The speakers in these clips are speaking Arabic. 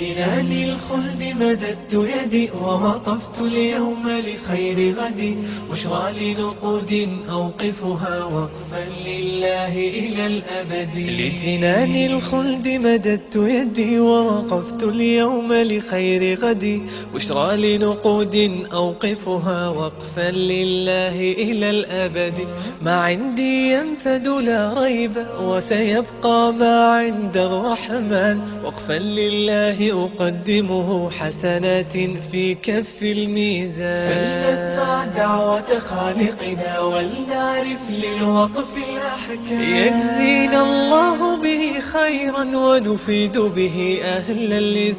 لجنان الخلد مددت يدي ووقفت اليوم لخير غدي بشرى لنقود أوقفها وقفا لله إلى الأبد. لجنان الخلد مددت يدي ووقفت اليوم لخير غدي بشرى لنقود أوقفها وقفا لله إلى الأبد. ما عندي ينفد لا ريب وسيبقى ما عند الرحمن وقفا لله أقدمه حسنات في كف الميزان. فلنسمع دعوة خالقنا ولنعرف للوقف الأحكام يجزينا الله به خيرا ونفيد به أهل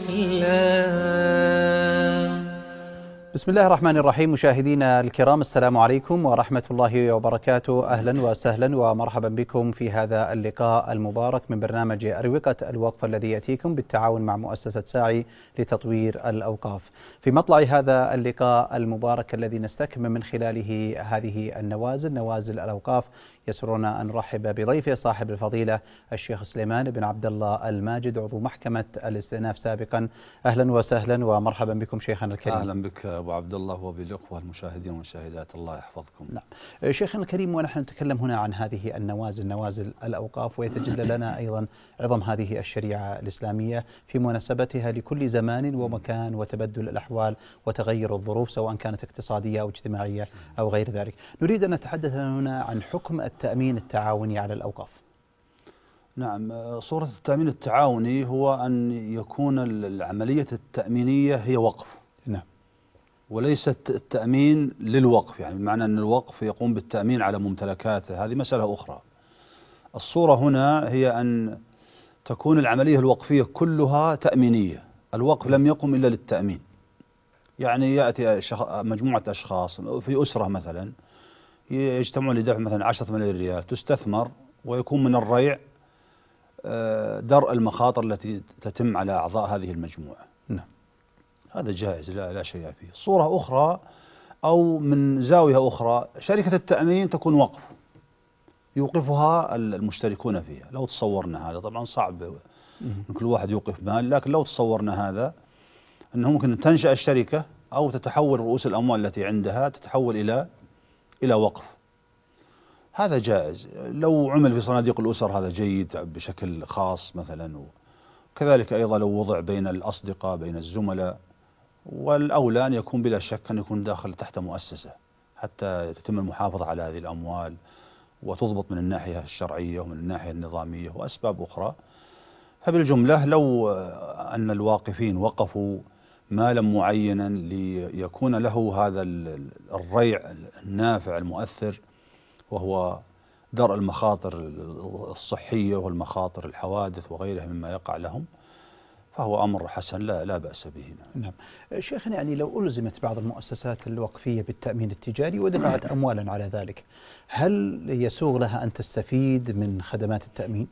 الإسلام. بسم الله الرحمن الرحيم. مشاهدينا الكرام، السلام عليكم ورحمة الله وبركاته. أهلا وسهلا ومرحبا بكم في هذا اللقاء المبارك من برنامج أروقة الوقف الذي يأتيكم بالتعاون مع مؤسسة ساعي لتطوير الأوقاف. في مطلع هذا اللقاء المبارك الذي نستكمل من خلاله هذه نوازل الأوقاف، يسرنا أن نرحب بضيفه صاحب الفضيلة الشيخ سليمان بن عبد الله الماجد، عضو محكمة الاستئناف سابقا. أهلا وسهلا ومرحبا بكم شيخنا الكريم. أهلا بك أبو عبد الله وبالأخوة المشاهدين والمشاهدات، الله يحفظكم. نعم شيخنا الكريم، ونحن نتكلم هنا عن هذه نوازل الأوقاف، ويتجلى لنا أيضا عظم هذه الشريعة الإسلامية في مناسبتها لكل زمان ومكان وتبدل الأحوال وتغير الظروف، سواء كانت اقتصادية أو اجتماعية أو غير ذلك. نريد أن نتحدث هنا عن حكم التأمين التعاوني على الأوقاف. نعم، صورة التأمين التعاوني هو أن يكون العملية التأمينية هي وقف. نعم. وليست التأمين للوقف، يعني بمعنى أن الوقف يقوم بالتأمين على ممتلكاته، هذه مسألة أخرى. الصورة هنا هي أن تكون العملية الوقفية كلها تأمينية. الوقف لم يقم إلا للتأمين. يعني يأتي مجموعة أشخاص في أسرة مثلا يجتمعون لدفع مثلا 10 ملايين ريال تستثمر، ويكون من الريع درء المخاطر التي تتم على أعضاء هذه المجموعة. نعم. هذا جائز، لا شيء فيه. صورة أخرى أو من زاوية أخرى، شركة التأمين تكون وقف يوقفها المشتركون فيها. لو تصورنا هذا، طبعا صعب أن كل واحد يوقف مال، لكن لو تصورنا هذا أنه ممكن تنشأ الشركة أو تتحول رؤوس الأموال التي عندها تتحول إلى وقف، هذا جائز. لو عمل في صناديق الأسر هذا جيد بشكل خاص مثلا، وكذلك أيضا لو وضع بين الأصدقاء بين الزملاء، والأولى أن يكون بلا شك أن يكون داخل تحت مؤسسة حتى تتم المحافظة على هذه الأموال وتضبط من الناحية الشرعية ومن الناحية النظامية وأسباب أخرى. فبالجملة لو أن الواقفين وقفوا مالا معينا ليكون له هذا الريع النافع المؤثر، وهو درء المخاطر الصحية والمخاطر الحوادث وغيرها مما يقع لهم، فهو أمر حسن لا بأس به. نعم شيخنا، يعني لو ألزمت بعض المؤسسات الوقفية بالتأمين التجاري ودفعت أموالا على ذلك، هل يسوغ لها أن تستفيد من خدمات التأمين؟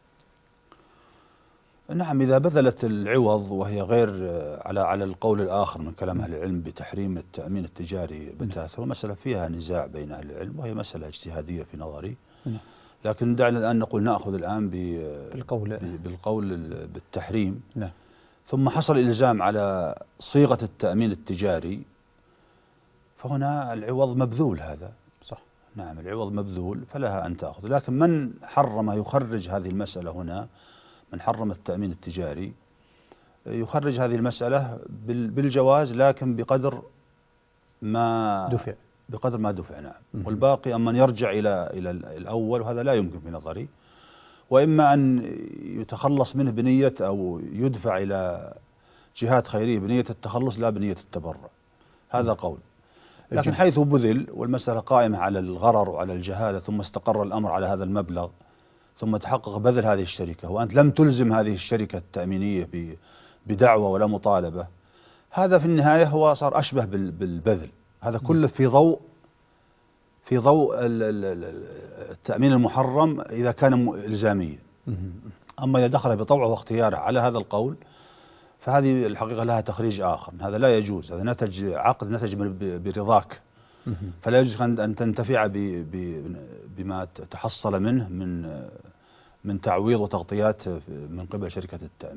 نعم، إذا بذلت العوض وهي غير على القول الآخر من كلام أهل العلم بتحريم التأمين التجاري بتاتا، ومسألة فيها نزاع بين أهل العلم وهي مسألة اجتهادية في نظري. لكن دعنا الآن نقول نأخذ الآن بالقول بالتحريم. نعم. ثم حصل إلزام على صيغة التأمين التجاري، فهنا العوض مبذول. هذا صح. نعم، العوض مبذول فلها أن تأخذ. لكن من حرم يخرج هذه المسألة هنا، من حرم التأمين التجاري يخرج هذه المسألة بالجواز، لكن بقدر ما دفع. نعم. والباقي أما يرجع إلى الأول، وهذا لا يمكن في نظري، وإما أن يتخلص منه بنية أو يدفع إلى جهات خيرية بنية التخلص لا بنية التبرع. هذا قول. لكن حيث بذل والمسألة قائمة على الغرر وعلى الجهالة، ثم استقر الأمر على هذا المبلغ، ثم تحقق بذل هذه الشركة وأنت لم تلزم هذه الشركة التأمينية بدعوة ولا مطالبة، هذا في النهاية هو صار أشبه بالبذل. هذا كله في ضوء التأمين المحرم إذا كان إلزاميا. أما إذا دخل بطوعه واختياره على هذا القول، فهذه الحقيقة لها تخريج آخر. هذا لا يجوز، هذا عقد نتج برضاك، فلا يجوز أن تنتفع بما تحصل منه من تعويض وتغطيات من قبل شركة التأمين.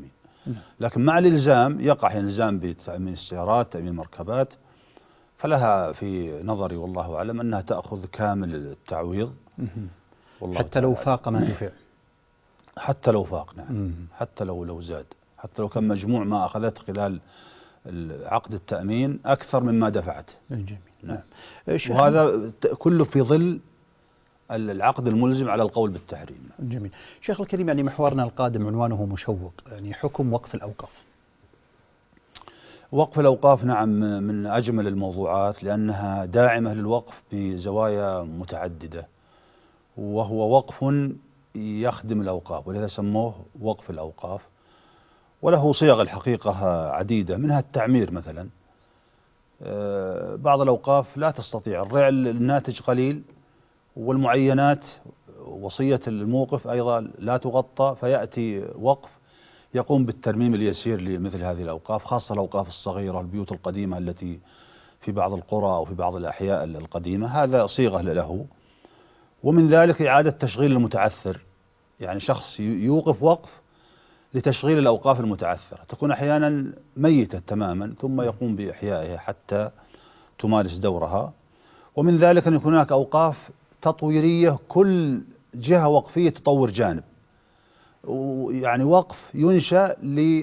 لكن مع الإلزام يقع الإلزام بتأمين السيارات، تأمين المركبات، فلها في نظري والله أعلم أنها تأخذ كامل التعويض، والله حتى لو فاق ما دفع. حتى لو فاق، نعم. حتى لو زاد، حتى لو كان مجموع ما أخذته خلال عقد التأمين أكثر مما دفعته. جميل. نعم. وهذا كله في ظل العقد الملزم على القول بالتحريم. جميل. شيخ الكريم، يعني محورنا القادم عنوانه مشوق، يعني حكم وقف الأوقاف. وقف الأوقاف نعم من أجمل الموضوعات، لأنها داعمة للوقف بزوايا متعددة، وهو وقف يخدم الأوقاف، ولذا سموه وقف الأوقاف. وله صيغ الحقيقة عديدة، منها التعمير مثلا. بعض الأوقاف لا تستطيع، الرع الناتج قليل، والمعينات وصية الموقف أيضا لا تغطى، فيأتي وقف يقوم بالترميم اليسير لمثل هذه الأوقاف، خاصة الأوقاف الصغيرة، البيوت القديمة التي في بعض القرى أو في بعض الأحياء القديمة، هذا صيغة له. ومن ذلك إعادة تشغيل المتعثر، يعني شخص يوقف وقف لتشغيل الأوقاف المتعثرة، تكون أحيانا ميتة تماما ثم يقوم بإحيائها حتى تمارس دورها. ومن ذلك أن يكون هناك أوقاف تطويرية، كل جهة وقفية تطور جانب، يعني وقف ينشأ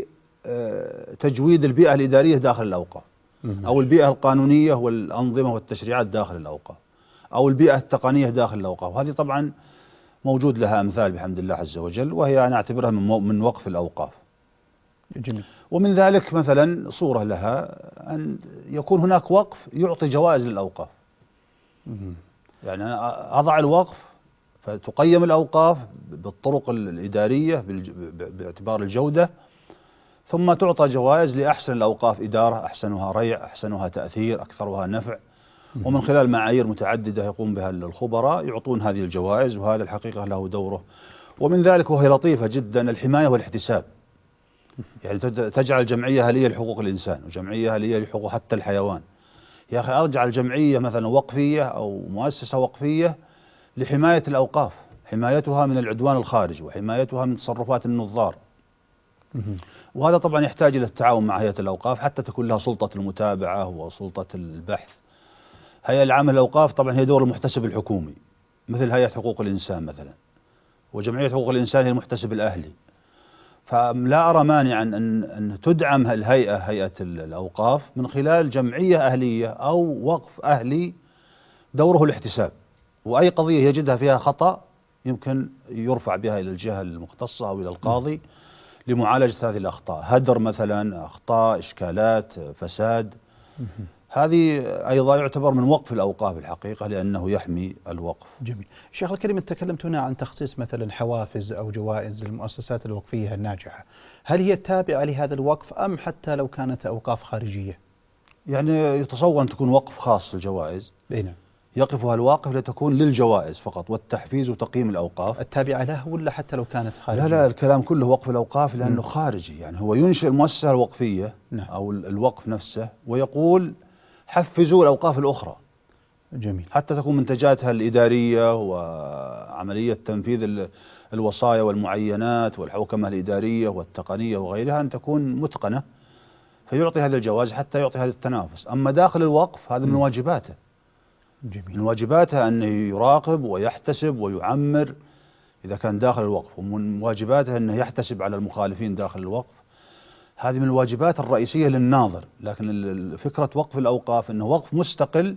لتجويد البيئة الإدارية داخل الأوقاف، أو البيئة القانونية والأنظمة والتشريعات داخل الأوقاف، أو البيئة التقنية داخل الأوقاف. هذه طبعا موجود لها أمثال بحمد الله عز وجل، وهي أنا أعتبرها من وقف الأوقاف. جميل. ومن ذلك مثلا صورة لها أن يكون هناك وقف يعطي جوائز للأوقاف. يعني أضع الوقف فتقيم الأوقاف بالطرق الإدارية باعتبار الجودة، ثم تعطى جوائز لأحسن الأوقاف إدارة، أحسنها ريع، أحسنها تأثير، أكثرها نفع، ومن خلال معايير متعددة يقوم بها الخبراء يعطون هذه الجوائز. وهذا الحقيقة له دوره. ومن ذلك وهي لطيفة جدا الحماية والاحتساب، يعني تجعل جمعية أهلية لحقوق الإنسان وجمعية أهلية لحقوق حتى الحيوان. يا أخي أرجع الجمعية مثلا وقفية أو مؤسسة وقفية لحماية الأوقاف، حمايتها من العدوان الخارجي وحمايتها من تصرفات النظار. وهذا طبعا يحتاج إلى التعاون مع هيئة الأوقاف حتى تكون لها سلطة المتابعة وسلطة البحث. هيئة العامة للأوقاف طبعا هي دور المحتسب الحكومي، مثل هيئة حقوق الإنسان مثلا، وجمعية حقوق الإنسان هي المحتسب الأهلي. فلا أرى مانعا أن تدعم الهيئة، هيئة الأوقاف، من خلال جمعية أهلية أو وقف أهلي دوره الاحتساب، وأي قضية يجدها فيها خطأ يمكن يرفع بها إلى الجهة المختصة أو إلى القاضي لمعالجة هذه الأخطاء، هدر مثلا، أخطاء، إشكالات، فساد. هذه أيضا يعتبر من وقف الأوقاف الحقيقة، لأنه يحمي الوقف. جميل. شيخ الكريم، تكلمت هنا عن تخصيص مثلا حوافز أو جوائز للمؤسسات الوقفية الناجحة، هل هي تابعة لهذا الوقف أم حتى لو كانت أوقاف خارجية؟ يعني يتصور أن تكون وقف خاص الجوائز، نعم، يقفها الواقف لتكون للجوائز فقط والتحفيز وتقييم الأوقاف. التابعة له ولا حتى لو كانت خارجية؟ لا الكلام كله وقف الأوقاف، لأنه خارجي، يعني هو ينشئ المؤسسة الوقفية أو الوقف نفسه ويقول حفزوا الأوقاف الأخرى. جميل. حتى تكون منتجاتها الإدارية وعملية تنفيذ الوصايا والمعينات والحوكمة الإدارية والتقنية وغيرها أن تكون متقنة، فيعطي هذا الجواز حتى يعطي هذا التنافس. أما داخل الوقف هذا من واجباته. جميل. من واجباته أن يراقب ويحتسب ويعمر إذا كان داخل الوقف، ومن واجباته أنه يحتسب على المخالفين داخل الوقف. هذه من الواجبات الرئيسية للناظر. لكن فكرة وقف الأوقاف أنه وقف مستقل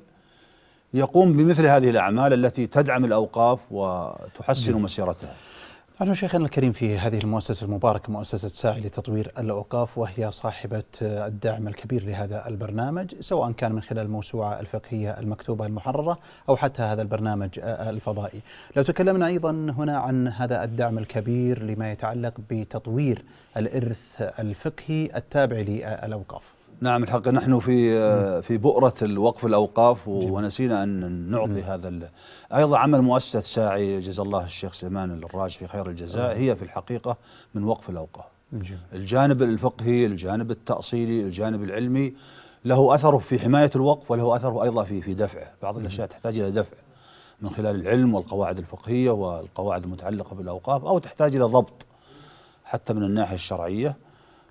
يقوم بمثل هذه الأعمال التي تدعم الأوقاف وتحسن مسيرتها. نحن شيخنا الكريم في هذه المؤسسة المباركة، مؤسسة ساعي لتطوير الأوقاف، وهي صاحبة الدعم الكبير لهذا البرنامج، سواء كان من خلال الموسوعة الفقهية المكتوبة المحررة أو حتى هذا البرنامج الفضائي. لو تكلمنا أيضا هنا عن هذا الدعم الكبير لما يتعلق بتطوير الإرث الفقهي التابع للأوقاف. نعم الحق، نحن في بؤرة الوقف الأوقاف ونسينا أن نعطي هذا أيضا عمل مؤسسة ساعي، جزا الله الشيخ سليمان الراج في خير الجزاء، هي في الحقيقة من وقف الأوقاف. الجانب الفقهي، الجانب التأصيلي، الجانب العلمي له أثره في حماية الوقف، وله أثره أيضا في دفعه. بعض الأشياء تحتاج إلى دفع من خلال العلم والقواعد الفقهية والقواعد المتعلقة بالأوقاف، أو تحتاج إلى ضبط حتى من الناحية الشرعية.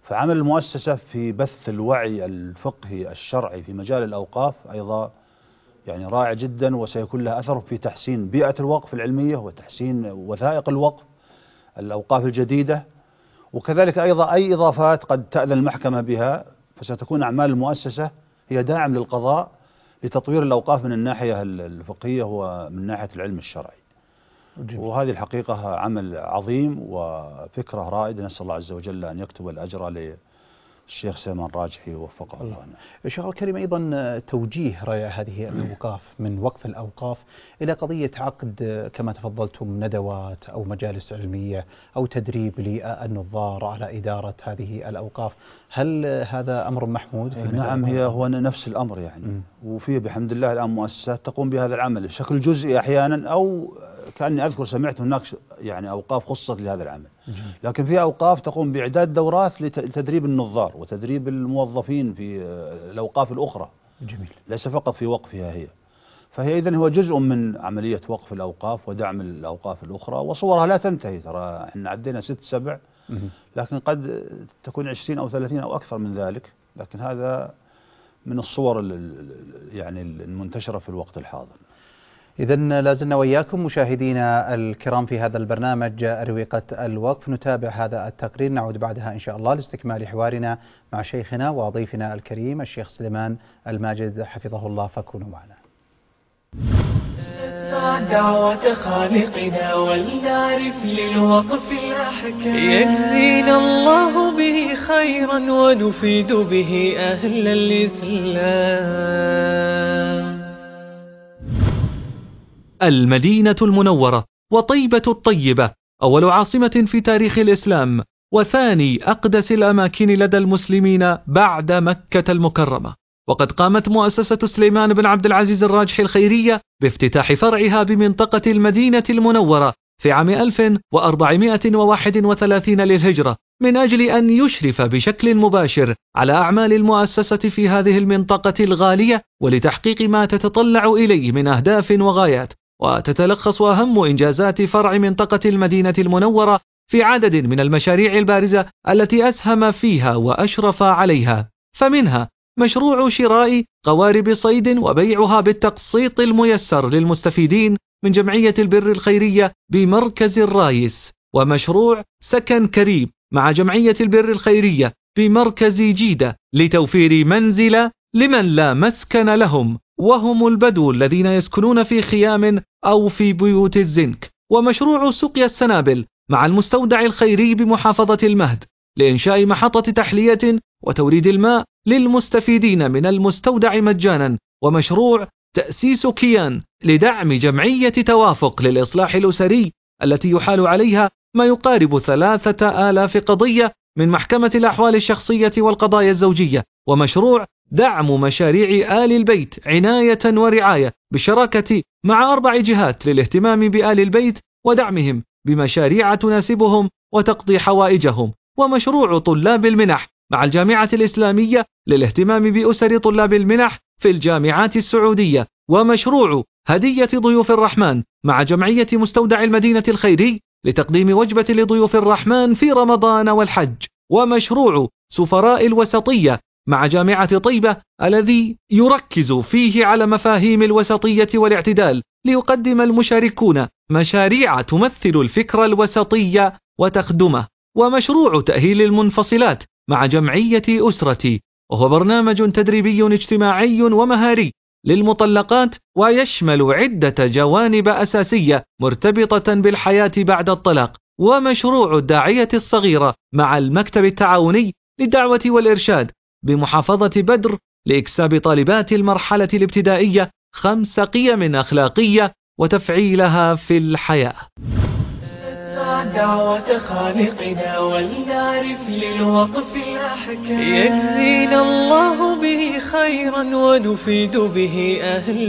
فعمل المؤسسة في بث الوعي الفقهي الشرعي في مجال الأوقاف أيضا يعني رائع جدا، وسيكون له أثر في تحسين بيئة الوقف العلمية وتحسين وثائق الوقف الأوقاف الجديدة، وكذلك أيضا أي إضافات قد تأذن المحكمة بها، فستكون أعمال المؤسسة هي داعم للقضاء لتطوير الأوقاف من الناحية الفقهية ومن ناحية العلم الشرعي. وهذه الحقيقة عمل عظيم وفكرة رائدة، نسأل الله عز وجل أن يكتب الأجر للشيخ سليمان راجحي ووفقه الله. الشيخ الكريم، أيضا توجيه رأي هذه الأوقاف من وقف الأوقاف إلى قضية عقد كما تفضلتم ندوات أو مجالس علمية أو تدريب للنظار على إدارة هذه الأوقاف، هل هذا أمر محمود في نعم، هو نفس الأمر يعني. وفيه بحمد الله الآن مؤسسات تقوم بهذا العمل بشكل جزئي أحيانا، أو كأني أذكر سمعت هناك يعني أوقاف خصت لهذا العمل، لكن في أوقاف تقوم بإعداد دورات لتدريب النظار وتدريب الموظفين في الأوقاف الأخرى. جميل. ليس فقط في وقفها هي. فهي إذن هو جزء من عملية وقف الأوقاف ودعم الأوقاف الأخرى، وصورها لا تنتهي. ترى احنا عدينا 6-7، لكن قد تكون 20 أو 30 أو أكثر من ذلك، لكن هذا من الصور يعني المنتشرة في الوقت الحاضر. إذن لازلنا وإياكم مشاهدينا الكرام في هذا البرنامج أروقة الوقف، نتابع هذا التقرير، نعود بعدها إن شاء الله لاستكمال حوارنا مع شيخنا وضيفنا الكريم الشيخ سليمان الماجد حفظه الله، فكونوا معنا. نسمع دعوة خالقنا ولنعرف للوقف الأحكام، يجزينا الله به خيرا ونفيد به أهل الإسلام. المدينة المنورة وطيبة الطيبة أول عاصمة في تاريخ الإسلام، وثاني أقدس الأماكن لدى المسلمين بعد مكة المكرمة. وقد قامت مؤسسة سليمان بن عبد العزيز الراجحي الخيرية بافتتاح فرعها بمنطقة المدينة المنورة في عام 1431 للهجرة، من أجل أن يشرف بشكل مباشر على أعمال المؤسسة في هذه المنطقة الغالية، ولتحقيق ما تتطلع إليه من أهداف وغايات. وتتلخص أهم إنجازات فرع منطقة المدينة المنورة في عدد من المشاريع البارزة التي أسهم فيها وأشرف عليها، فمنها مشروع شراء قوارب صيد وبيعها بالتقسيط الميسر للمستفيدين من جمعية البر الخيرية بمركز الرايس، ومشروع سكن كريم مع جمعية البر الخيرية بمركز جيدة لتوفير منزل لمن لا مسكن لهم، وهم البدو الذين يسكنون في خيام أو في بيوت الزنك. ومشروع سقيا السنابل مع المستودع الخيري بمحافظة المهد لإنشاء محطة تحلية وتوريد الماء للمستفيدين من المستودع مجانا. ومشروع تأسيس كيان لدعم جمعية توافق للإصلاح الأسري التي يحال عليها ما يقارب 3000 قضية من محكمة الأحوال الشخصية والقضايا الزوجية. ومشروع دعم مشاريع آل البيت عناية ورعاية بالشراكة مع 4 جهات للاهتمام بآل البيت ودعمهم بمشاريع تناسبهم وتقضي حوائجهم. ومشروع طلاب المنح مع الجامعة الإسلامية للاهتمام بأسر طلاب المنح في الجامعات السعودية. ومشروع هدية ضيوف الرحمن مع جمعية مستودع المدينة الخيري لتقديم وجبة لضيوف الرحمن في رمضان والحج. ومشروع سفراء الوسطية مع جامعة طيبة الذي يركز فيه على مفاهيم الوسطية والاعتدال، ليقدم المشاركون مشاريع تمثل الفكر الوسطي وتخدمه. ومشروع تأهيل المنفصلات مع جمعية أسرتي، وهو برنامج تدريبي اجتماعي ومهاري للمطلقات، ويشمل عدة جوانب أساسية مرتبطة بالحياة بعد الطلاق. ومشروع الداعية الصغيرة مع المكتب التعاوني للدعوة والإرشاد بمحافظة بدر لإكساب طالبات المرحلة الابتدائية 5 قيم أخلاقية وتفعيلها في الحياة. دعوة خالقنا ولنعرف للوقف الأحكام، يجزينا الله به خيرا ونفيد به أهل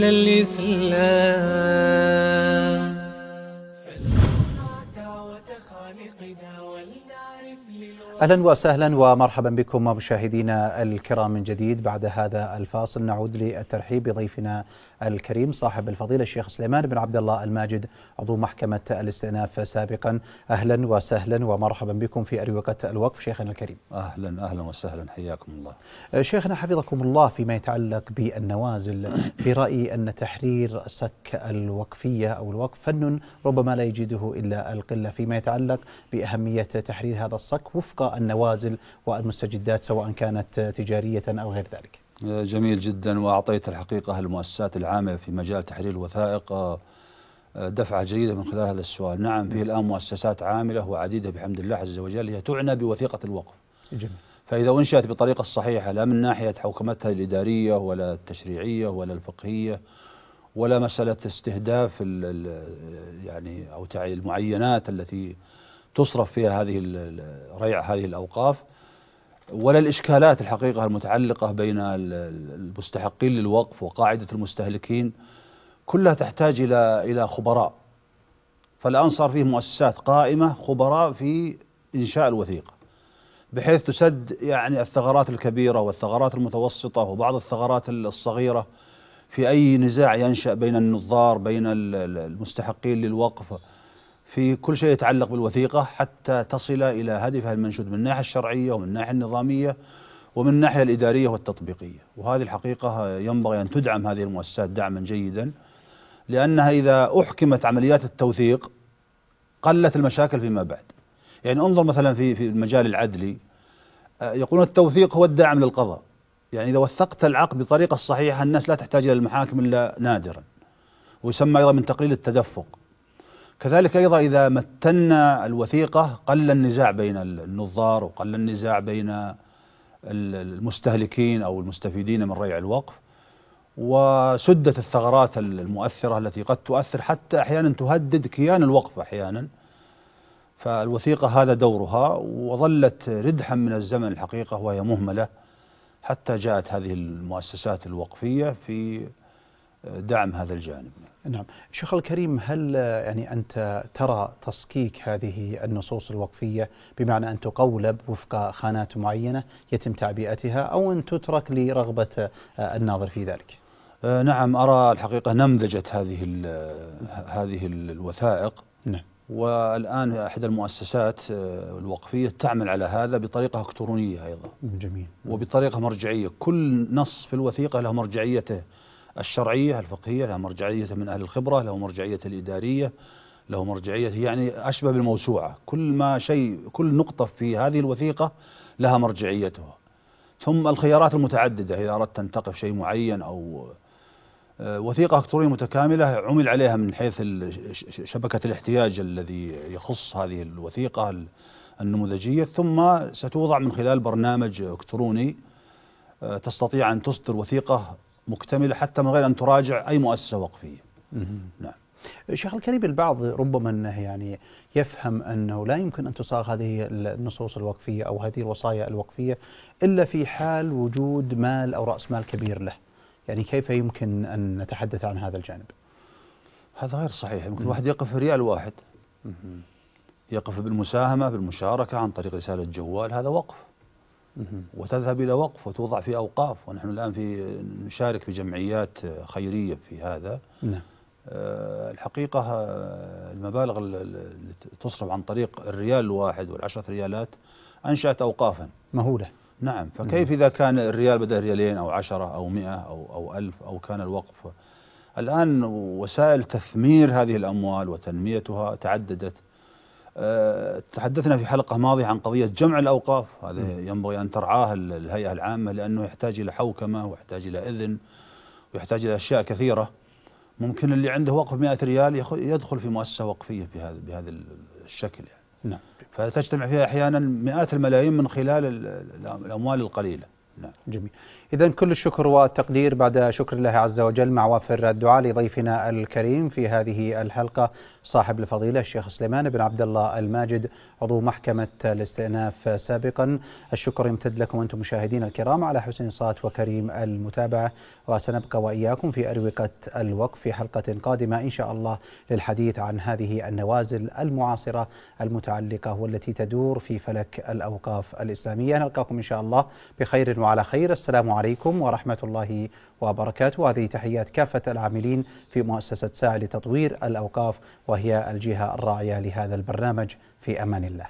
الإسلام. دعوة خالقنا ولنعرف للوقف أهلا وسهلا ومرحبا بكم مشاهدينا الكرام من جديد. بعد هذا الفاصل نعود للترحيب بضيفنا الكريم صاحب الفضيلة الشيخ سليمان بن عبد الله الماجد عضو محكمة الاستئناف سابقا. أهلا وسهلا ومرحبا بكم في أروقة الوقف شيخنا الكريم. أهلا وسهلا، حياكم الله. شيخنا حفظكم الله، فيما يتعلق بالنوازل، في رأيي أن تحرير سك الوقفية أو الوقف فن ربما لا يجده إلا القلة، فيما يتعلق بأهمية تحرير هذا الصك وفق النوازل والمستجدات سواء كانت تجارية أو غير ذلك. جميل جدا، وأعطيت الحقيقة المؤسسات العاملة في مجال تحرير الوثائق دفعة جيدة من خلال هذا السؤال. نعم، فيه الآن مؤسسات عاملة وعديدة بحمد الله عز وجل هي تعنى بوثيقة الوقف. جميل. فإذا أنشأت بطريقة صحيحة، لا من ناحية حوكمتها الإدارية ولا التشريعية ولا الفقهية ولا مسألة استهداف يعني أو المعينات التي تصرف فيها ريع هذه الأوقاف، ولا الإشكالات الحقيقة المتعلقة بين المستحقين للوقف وقاعدة المستهلكين، كلها تحتاج إلى خبراء. فالآن صار فيه مؤسسات قائمة خبراء في إنشاء الوثيقة، بحيث تسد يعني الثغرات الكبيرة والثغرات المتوسطة وبعض الثغرات الصغيرة في أي نزاع ينشأ بين النظار بين المستحقين للوقف في كل شيء يتعلق بالوثيقة، حتى تصل إلى هدفها المنشود من الناحية الشرعية ومن الناحية النظامية ومن الناحية الإدارية والتطبيقية. وهذه الحقيقة ينبغي أن تدعم هذه المؤسسات دعما جيدا، لأنها إذا أحكمت عمليات التوثيق قلت المشاكل فيما بعد. يعني انظر مثلا في المجال العدلي، يقولون التوثيق هو الداعم للقضاء. يعني إذا وثقت العقد بطريقة صحيحة الناس لا تحتاج إلى المحاكم إلا نادرا، ويسمى أيضا من تقليل التدفق. كذلك أيضا إذا متنا الوثيقة قل النزاع بين النظار وقل النزاع بين المستهلكين أو المستفيدين من ريع الوقف، وسدت الثغرات المؤثرة التي قد تؤثر حتى أحيانا تهدد كيان الوقف أحيانا. فالوثيقة هذا دورها، وظلت ردحا من الزمن الحقيقة وهي مهملة حتى جاءت هذه المؤسسات الوقفية في دعم هذا الجانب. نعم شيخ الكريم، هل يعني أنت ترى تصكيك هذه النصوص الوقفية بمعنى أن تقولب وفق خانات معينة يتم تعبئتها، أو أن تترك لرغبة الناظر في ذلك؟ نعم، أرى الحقيقة نمذجة هذه الوثائق. نعم. والآن إحدى المؤسسات الوقفية تعمل على هذا بطريقة إلكترونية أيضا. جميل. وبطريقة مرجعية، كل نص في الوثيقة له مرجعيته الشرعية الفقهية، له مرجعية من أهل الخبرة، له مرجعية الإدارية، له مرجعية يعني أشبه بالموسوعة. كل نقطة في هذه الوثيقة لها مرجعيتها. ثم الخيارات المتعددة إذا أردت أن تقف شيء معين، أو وثيقة إلكترونية متكاملة عمل عليها من حيث شبكة الاحتياج الذي يخص هذه الوثيقة النموذجية، ثم ستوضع من خلال برنامج إلكتروني تستطيع أن تصدر وثيقة مكتملة حتى من غير أن تراجع أي مؤسسة وقفية. نعم. شيخ الكريم، البعض ربما أنه يعني يفهم أنه لا يمكن أن تصاغ هذه النصوص الوقفية أو هذه الوصايا الوقفية إلا في حال وجود مال أو رأس مال كبير له. يعني كيف يمكن أن نتحدث عن هذا الجانب؟ هذا غير صحيح. يمكن واحد يقف ريال واحد، يقف بالمساهمة بالمشاركة عن طريق رسالة جوال، هذا وقف، وتذهب إلى وقف وتوضع في أوقاف. ونحن الآن نشارك في جمعيات خيرية في هذا. نعم. الحقيقة المبالغ اللي تصرف عن طريق الريال الواحد والعشرة ريالات أنشأت أوقافا مهولة. نعم. فكيف إذا كان الريال بدأ ريالين أو 10 أو 100 أو 1000 أو كان الوقف؟ الآن وسائل تثمير هذه الأموال وتنميتها تعددت. تحدثنا في حلقة ماضية عن قضية جمع الأوقاف. هذا ينبغي أن ترعاه الهيئة العامة، لأنه يحتاج إلى حوكمة ويحتاج إلى إذن ويحتاج إلى أشياء كثيرة. ممكن اللي عنده وقف 100 ريال يدخل في مؤسسة وقفية بهذا الشكل يعني. نعم. فتجتمع فيها أحيانا مئات الملايين من خلال الأموال القليلة. نعم. جميل. إذن كل الشكر والتقدير بعد شكر الله عز وجل مع وافر الدعاء لضيفنا الكريم في هذه الحلقة صاحب الفضيلة الشيخ سليمان بن عبد الله الماجد عضو محكمة الاستئناف سابقا. الشكر يمتد لكم أنتم مشاهدين الكرام على حسن الصوت وكريم المتابعة، وسنبقى وإياكم في أروقة الوقف في حلقة قادمة إن شاء الله للحديث عن هذه النوازل المعاصرة المتعلقة والتي تدور في فلك الأوقاف الإسلامية. نلقاكم إن شاء الله بخير وعلى خير. السلام عليكم ورحمة الله وبركاته. هذه تحيات كافة العاملين في مؤسسة ساعة لتطوير الأوقاف وهي الجهة الراعية لهذا البرنامج. في أمان الله.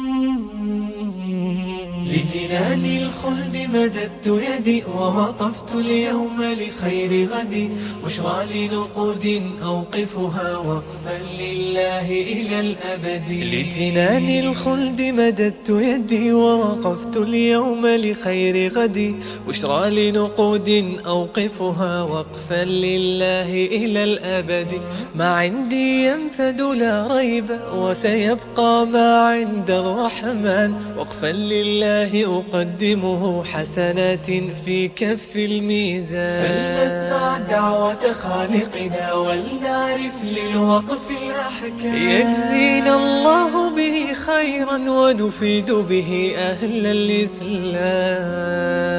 لجنان الخلد مددت يدي ووقفت اليوم لخير غدي، بشرى لنقود أوقفها وقفا لله إلى الأبد. لجنان الخلد مددت يدي ووقفت اليوم لخير غدي، بشرى لنقود أوقفها وقفا لله إلى الأبد. ما عندي ينفد لا ريب وسيبقى ما عند الرحمن، وقفا لله أقدمه حسنات في كف الميزان. فلنسمع دعوة خالقنا ولنعرف للوقف الأحكام، يجزينا الله به خيرا ونفيد به أهل الإسلام.